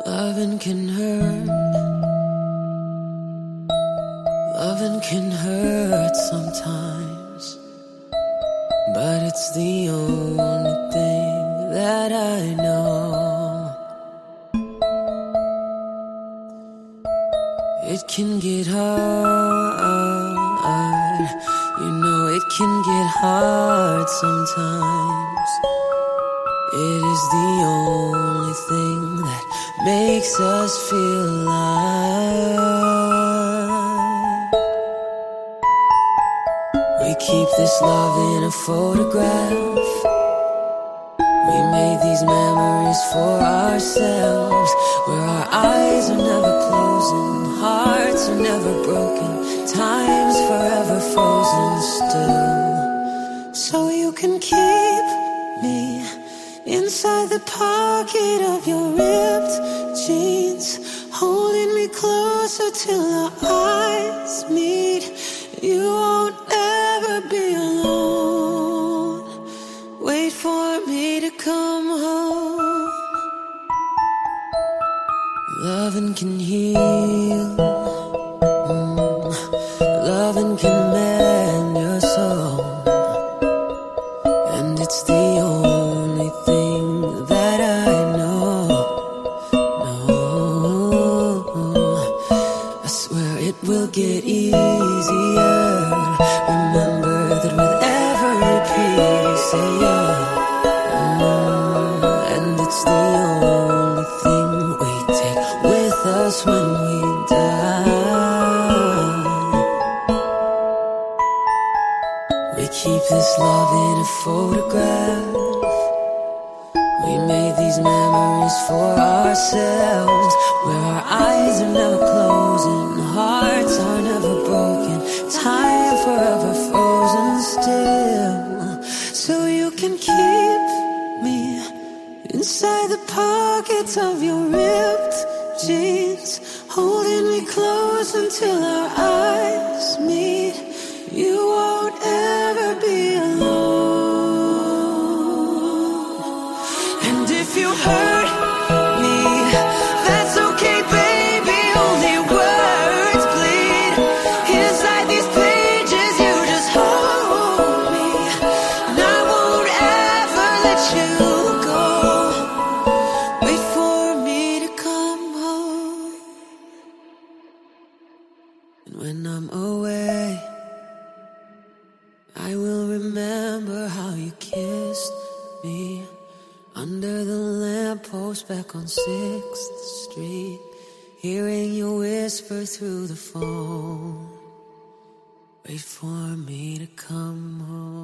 Loving can hurt. Loving can hurt sometimes, but it's the only thing that I know. It can get hard, you know it can get hard sometimes. It is the only thing that makes us feel alive. We keep this love in a photograph. We made these memories for ourselves, where our eyes are never closing, hearts are never broken, time's forever frozen still. So you can keep me inside the pocket of your ripped jeans, holding me closer till our eyes meet. You won't ever be alone. Wait for me to come home. Loving can heal. Loving can mend your soul. And it's the only thing that I know. No, I swear it will get easier. Remember that with every piece of you, and it's the only thing we take with us when we die. We keep this love in a photograph. We made these memories for ourselves, where our eyes are never closing, hearts are never broken, time forever frozen still. So you can keep me inside the pockets of your ripped jeans, holding me close until our eyes meet. You won't ever be alone. And if you hurt me, that's okay, baby. Only words bleed inside these pages. You just hold me, and I won't ever let you go. Wait for me to come home. And when I'm away, I will remember how you kissed me under the lamppost back on 6th Street, hearing you whisper through the phone. Wait for me to come home.